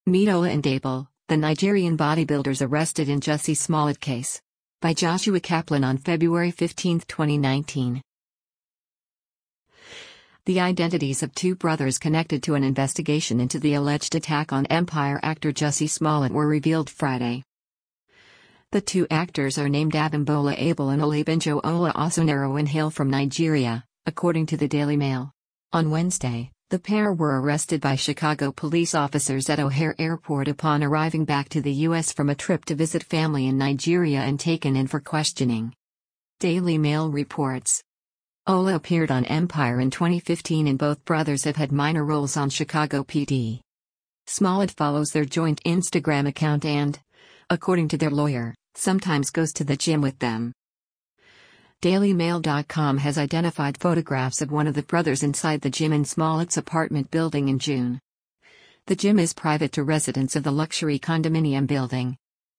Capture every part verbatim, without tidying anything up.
Meet Ola and Abel, the Nigerian bodybuilders arrested in Jussie Smollett case. By Joshua Kaplan on February fifteenth, twenty nineteen. The identities of two brothers connected to an investigation into the alleged attack on Empire actor Jussie Smollett were revealed Friday. The two actors are named Abimbola Abel and Olabenjo Ola Osonero and hail from Nigeria, according to the Daily Mail. On Wednesday, the pair were arrested by Chicago police officers at O'Hare Airport upon arriving back to the U S from a trip to visit family in Nigeria and taken in for questioning. Daily Mail reports. Ola appeared on Empire in twenty fifteen and both brothers have had minor roles on Chicago P D. Smollett follows their joint Instagram account and, according to their lawyer, sometimes goes to the gym with them. Daily Mail dot com has identified photographs of one of the brothers inside the gym in Smollett's apartment building in June. The gym is private to residents of the luxury condominium building.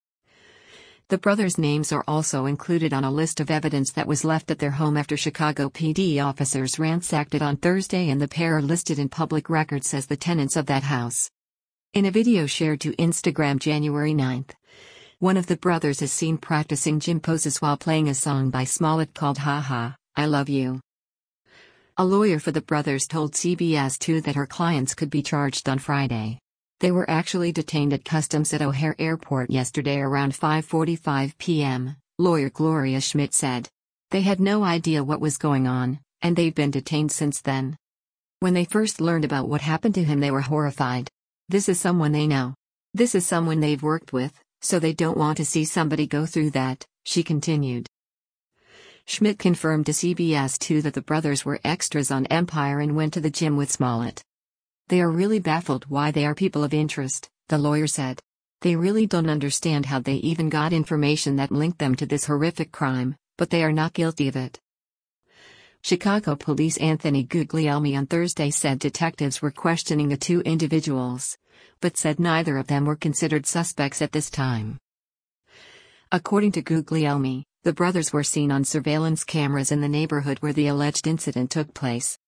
The brothers' names are also included on a list of evidence that was left at their home after Chicago P D officers ransacked it on Thursday, and the pair are listed in public records as the tenants of that house. In a video shared to Instagram January ninth, one of the brothers is seen practicing gym poses while playing a song by Smollett called Ha Ha, I Love You. A lawyer for the brothers told C B S two that her clients could be charged on Friday. They were actually detained at customs at O'Hare Airport yesterday around five forty-five p m, lawyer Gloria Schmidt said. They had no idea what was going on, and they've been detained since then. When they first learned about what happened to him, they were horrified. This is someone they know. This is someone they've worked with. So they don't want to see somebody go through that, she continued. Schmidt confirmed to C B S two that the brothers were extras on Empire and went to the gym with Smollett. They are really baffled why they are people of interest, the lawyer said. They really don't understand how they even got information that linked them to this horrific crime, but they are not guilty of it. Chicago Police Anthony Guglielmi on Thursday said detectives were questioning the two individuals, but said neither of them were considered suspects at this time. According to Guglielmi, the brothers were seen on surveillance cameras in the neighborhood where the alleged incident took place.